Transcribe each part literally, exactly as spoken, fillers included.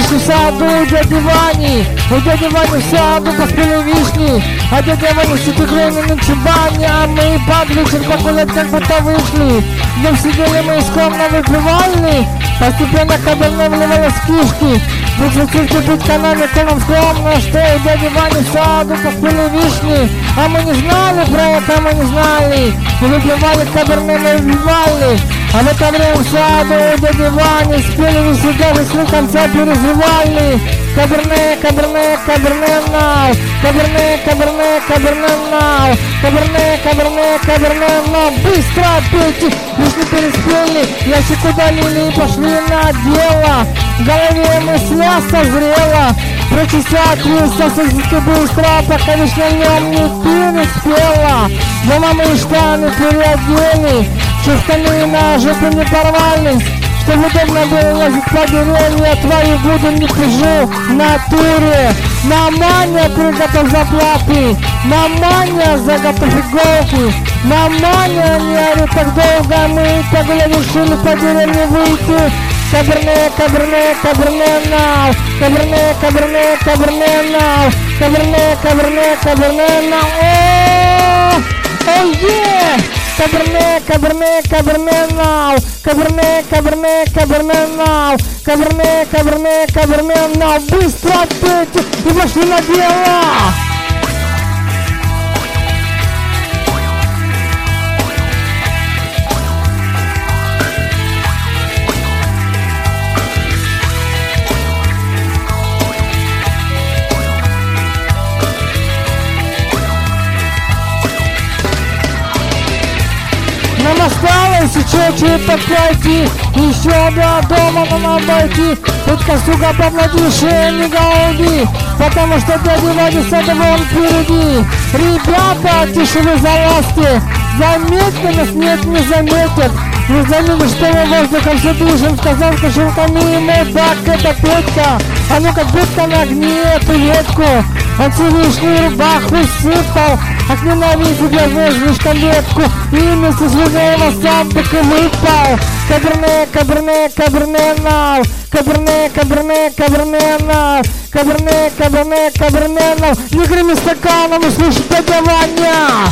Ночью в саду у дяди Вани, у дяди Вани в саду поспели вишни, а дядя Ваня сидит игрой на чубане, а мы под вечер погулять как будто вышли. Днем сидели мы скромно выпивали, постепенно каберне вливалась в кишки. Выключили пить экономику нам скромно, что у дяди Вани в саду поспели вишни, а мы не знали про это, мы не знали. Мы выпивали каберне, мы выпивали. А в это время в саду у дяди Вани спели вишни, даже с конца переживали. Каберне, каберне, каберне нау, каберне, каберне, каберне нау, каберне, каберне, каберне нау. Быстро пейте, вишни переспели, ящик удалили и пошли на дело. В голове мысля созрела, прочесать высосать быстро, пока вишня нем не переспела. Дома мы штаны переодели, штаны на жопу не порвались, чтобы удобно было лазить по деревне. Твою буду не пижу в натуре. Маманя, приготовь заплаты, маманя, заготовь иголки, маманя, не ори так долго, мы погуля решили по деревне выйти. Каберне, каберне, каберне нау, каберне, каберне, каберне нау, каберне, каберне, каберне нау. О, о, е! Каберне, каберне, каберне нау, каберне, каберне, каберне нау, каберне, каберне, каберне нау. Быстро пейте и пошли на дело. Нам осталось еще чуть-то пройти, еще до дома нам обойти. Только, сука, помладише не голоди, потому что дядя Ваня садом он впереди. Ребята, тише вы залазьте, заметьте нас, нет, не заметят. Не заметят, что мы воздухом все дышим, сказал кошелками ему, так это Петька. А ну как будто на огне эту ветку, он всю вишню рубаху сыпал. От ненависти я возьмешь таблетку, и вместе с его сам так и выпал. Каберне, каберне, каберне нау, каберне, каберне, каберне нау, каберне, каберне, каберне нау. Не греми стаканом и слушай дядя Ваня.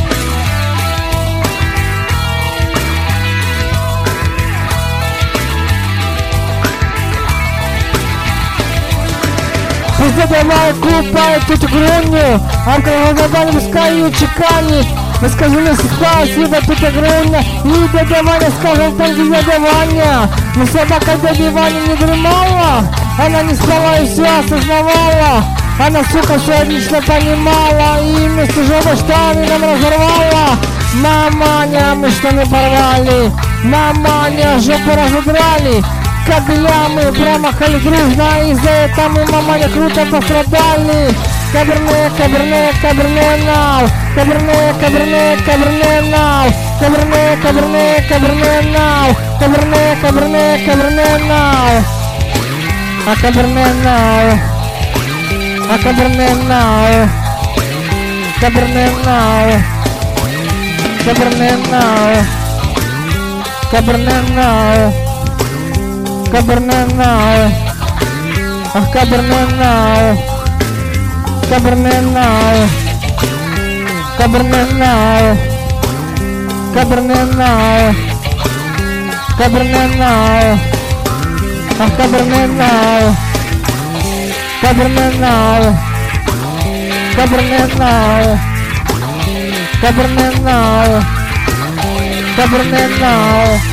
Пусть дядя Ваня купает эту грунью, а когда Ваня пускай чеканит. Мы скажем ей спасибо, тетя Груня, и дядя Ваня скажет так же дядя Ваня. Но собака дяди Ваня не дремала, она не спала и все осознавала. Она, сука, все отлично понимала, и вместе жопой штаны нам разорвала. Маманя, мы штаны порвали, маманя, жопу разодрали. Кабеля мы промахали дружно, и за это мы, маманя, круто пострадали. Каберне, каберне, каберне нау, каберне, каберне, каберне нау, каберне, каберне, каберне нау, каберне, каберне, каберне нау. А каберне нау, а каберне нау, каберне нау, каберне нау, каберне нау, каберне нау, а каберне нау. Каберне нау, каберне нау, каберне нау, каберне нау, а каберне нау, каберне нау, каберне нау, каберне нау, каберне нау.